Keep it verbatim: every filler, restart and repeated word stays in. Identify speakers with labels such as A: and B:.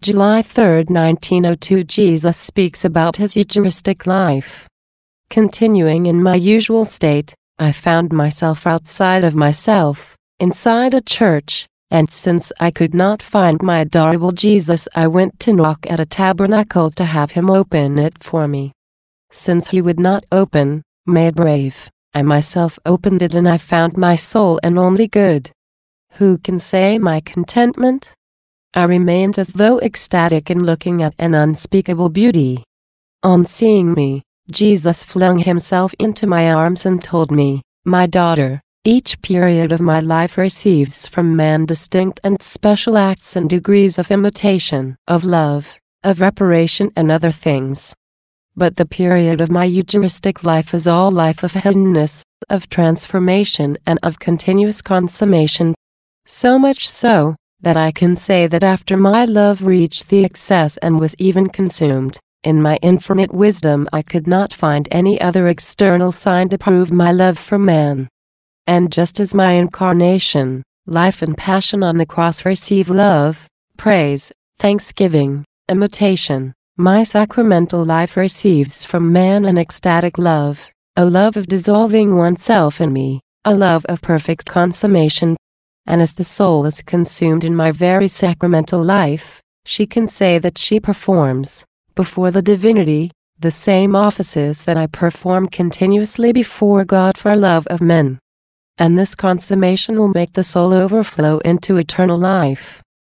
A: July third, nineteen oh two. Jesus speaks about his Eucharistic life. Continuing in my usual state, I found myself outside of myself, inside a church, and since I could not find my adorable Jesus, I went to knock at a tabernacle to have him open it for me. Since he would not open, made brave, I myself opened it, and I found my sole and only good. Who can say my contentment? I remained as though ecstatic in looking at an unspeakable beauty. On seeing me, Jesus flung himself into my arms and told me, "My daughter, each period of my life receives from man distinct and special acts and degrees of imitation, of love, of reparation and other things. But the period of my Eucharistic life is all life of hiddenness, of transformation and of continuous consummation. So much so, that I can say that after my love reached the excess and was even consumed, in my infinite wisdom I could not find any other external sign to prove my love for man. And just as my incarnation, life and passion on the cross receive love, praise, thanksgiving, imitation, my sacramental life receives from man an ecstatic love, a love of dissolving oneself in me, a love of perfect consummation. And as the soul is consumed in my very sacramental life, she can say that she performs, before the divinity, the same offices that I perform continuously before God for love of men. And this consummation will make the soul overflow into eternal life.